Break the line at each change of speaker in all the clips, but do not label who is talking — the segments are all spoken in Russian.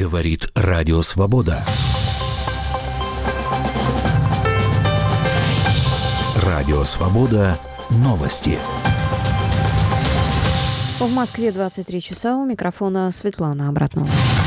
Говорит Радио Свобода. Радио Свобода. Новости.
В Москве 23 часа. У микрофона Светлана Обратнова.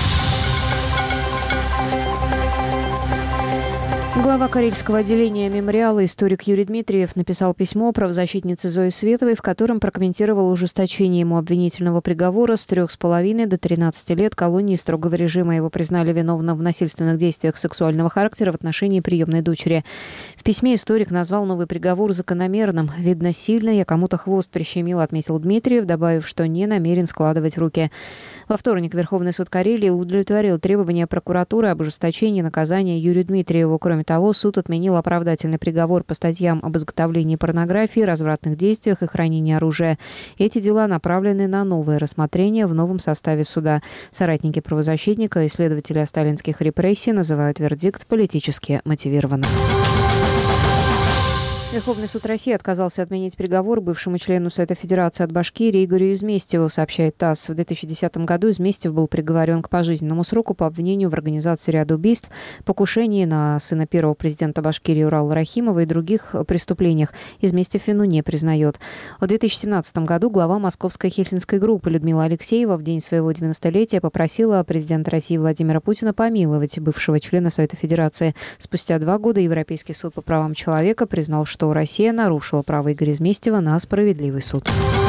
Глава Карельского отделения мемориала историк Юрий Дмитриев написал письмо правозащитнице Зое Световой, в котором прокомментировал ужесточение ему обвинительного приговора с 3,5 до 13 лет колонии строгого режима. Его признали виновным в насильственных действиях сексуального характера в отношении приемной дочери. В письме историк назвал новый приговор закономерным. «Видно, сильно я кому-то хвост прищемил», отметил Дмитриев, добавив, что не намерен складывать руки. Во вторник Верховный суд Карелии удовлетворил требования прокуратуры об ужесточении наказания Юрию Дмитриеву. Кроме того, суд отменил оправдательный приговор по статьям об изготовлении порнографии, развратных действиях и хранении оружия. Эти дела направлены на новое рассмотрение в новом составе суда. Соратники правозащитника и следователи сталинских репрессий называют вердикт политически мотивированным. Верховный суд России отказался отменить приговор бывшему члену Совета Федерации от Башкирии Игорю Изместьеву, сообщает ТАСС. В 2010 году Изместьев был приговорен к пожизненному сроку по обвинению в организации ряда убийств, покушении на сына первого президента Башкирии Урала Рахимова и других преступлениях. Изместьев вину не признает. В 2017 году глава московской хельсинской группы Людмила Алексеева в день своего 90-летия попросила президента России Владимира Путина помиловать бывшего члена Совета Федерации. Спустя 2 года Европейский суд по правам человека признал, что Россия нарушила право Игоря Изместьева на справедливый суд.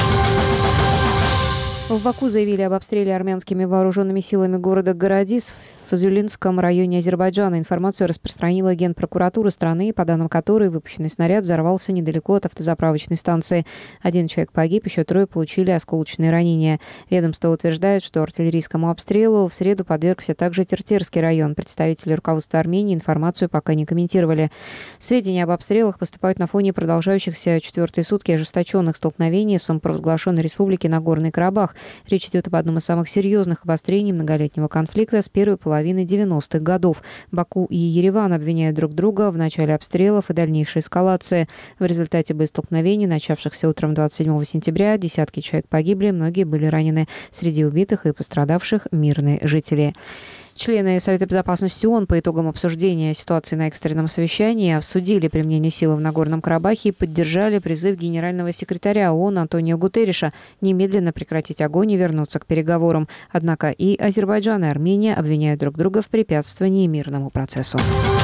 В Баку заявили об обстреле армянскими вооруженными силами города Городис в Фазюлинском районе Азербайджана. Информацию распространила генпрокуратура страны, по данным которой выпущенный снаряд взорвался недалеко от автозаправочной станции. 1 человек погиб, еще 3 получили осколочные ранения. Ведомство утверждает, что артиллерийскому обстрелу в среду подвергся также Тертерский район. Представители руководства Армении информацию пока не комментировали. Сведения об обстрелах поступают на фоне продолжающихся 4-е сутки ожесточенных столкновений в самопровозглашенной республике Нагорный Карабах. Речь идет об одном из самых серьезных обострений многолетнего конфликта с первой половины 90-х годов. Баку и Ереван обвиняют друг друга в начале обстрелов и дальнейшей эскалации. В результате боестолкновений, начавшихся утром 27 сентября, десятки человек погибли, многие были ранены. Среди убитых и пострадавших мирные жители. Члены Совета безопасности ООН по итогам обсуждения ситуации на экстренном совещании обсудили применение силы в Нагорном Карабахе и поддержали призыв генерального секретаря ООН Антонио Гутерриша немедленно прекратить огонь и вернуться к переговорам. Однако и Азербайджан, и Армения обвиняют друг друга в препятствовании мирному процессу.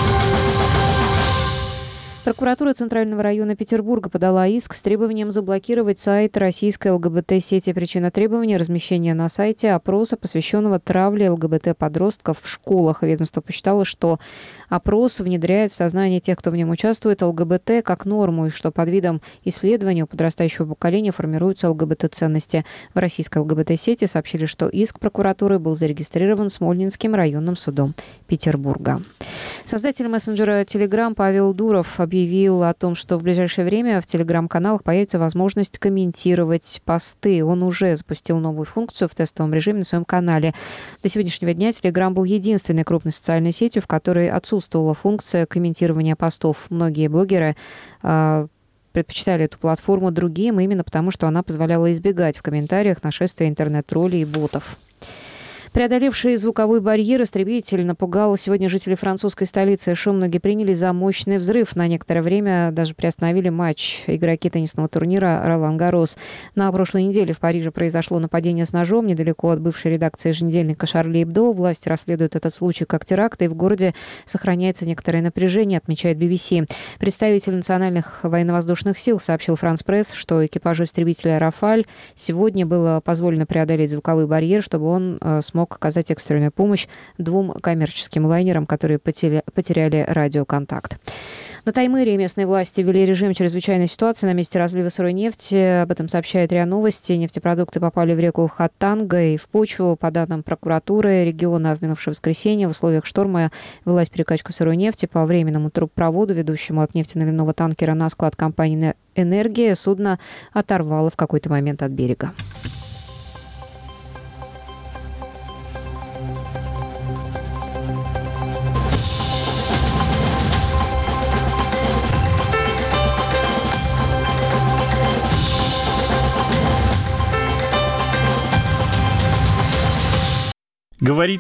Прокуратура Центрального района Петербурга подала иск с требованием заблокировать сайт российской ЛГБТ-сети. Причина требования – размещение на сайте опроса, посвященного травле ЛГБТ-подростков в школах. Ведомство посчитало, что опрос внедряет в сознание тех, кто в нем участвует, ЛГБТ как норму, и что под видом исследования у подрастающего поколения формируются ЛГБТ-ценности. В российской ЛГБТ-сети сообщили, что иск прокуратуры был зарегистрирован Смольнинским районным судом Петербурга. Создатель мессенджера Telegram Павел Дуров объявил о том, что в ближайшее время в телеграм-каналах появится возможность комментировать посты. Он уже запустил новую функцию в тестовом режиме на своем канале. До сегодняшнего дня Telegram был единственной крупной социальной сетью, в которой отсутствовала функция комментирования постов. Многие блогеры предпочитали эту платформу другим, именно потому, что она позволяла избегать в комментариях нашествия интернет-троллей и ботов. Преодолевший звуковой барьер истребитель напугал сегодня жителей французской столицы. Шум многие приняли за мощный взрыв. На некоторое время даже приостановили матч игроки теннисного турнира «Ролан-Гаррос». На прошлой неделе в Париже произошло нападение с ножом недалеко от бывшей редакции еженедельника «Шарли Эбдо». Власти расследуют этот случай как теракт, и в городе сохраняется некоторое напряжение, отмечает BBC. Представитель национальных военно-воздушных сил сообщил «Франс Пресс», что экипажу истребителя «Рафаль» сегодня было позволено преодолеть звуковой барьер, чтобы он смог оказать экстренную помощь 2 коммерческим лайнерам, которые потеряли радиоконтакт. На Таймыре местные власти ввели режим чрезвычайной ситуации на месте разлива сырой нефти. Об этом сообщает РИА Новости. Нефтепродукты попали в реку Хатанга и в почву. По данным прокуратуры региона, в минувшее воскресенье в условиях шторма велась перекачка сырой нефти по временному трубопроводу, ведущему от нефтеналивного танкера на склад компании «Энергия». Судно оторвало в какой-то момент от берега.
Говорит